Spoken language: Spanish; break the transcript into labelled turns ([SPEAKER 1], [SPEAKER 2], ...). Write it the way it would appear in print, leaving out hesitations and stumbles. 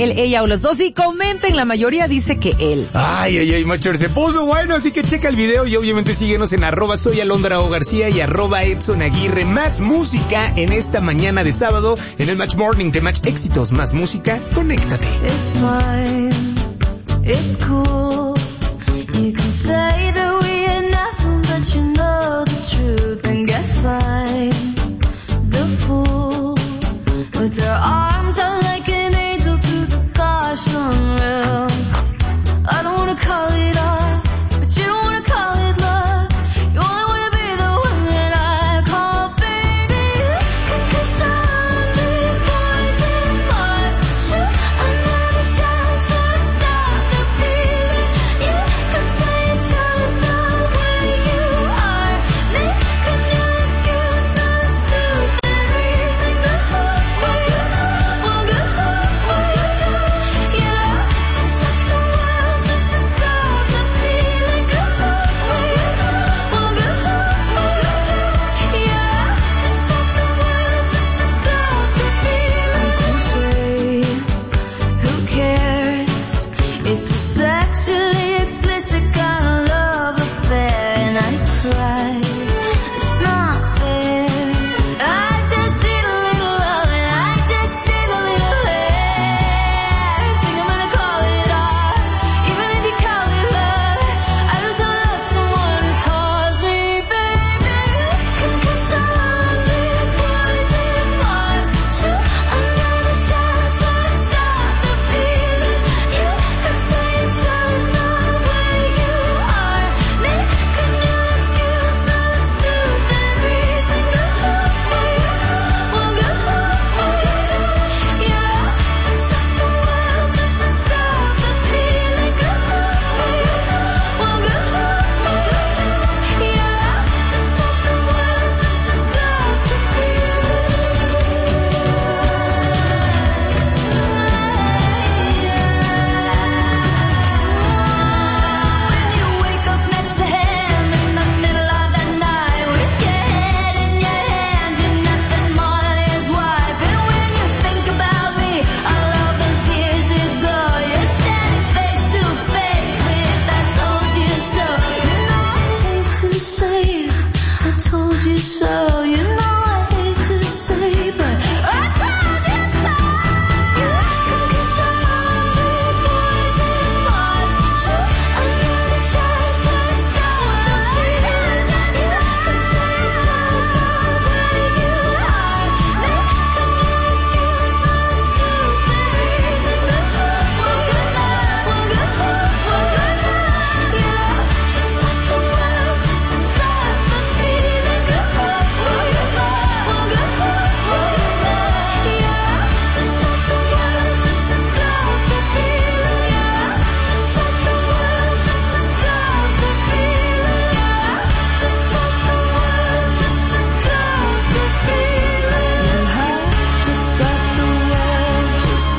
[SPEAKER 1] él, ella o los dos, y comenten, la mayoría dice que él.
[SPEAKER 2] Ay, Macher, se puso bueno, así que checa el video y obviamente síguenos en @soyalondraogarcía y @EdsonAguirre. Más música en esta mañana de sábado en el Match Morning de Match Éxitos. Más música, conéctate.
[SPEAKER 3] It's fine, it's cool, you can say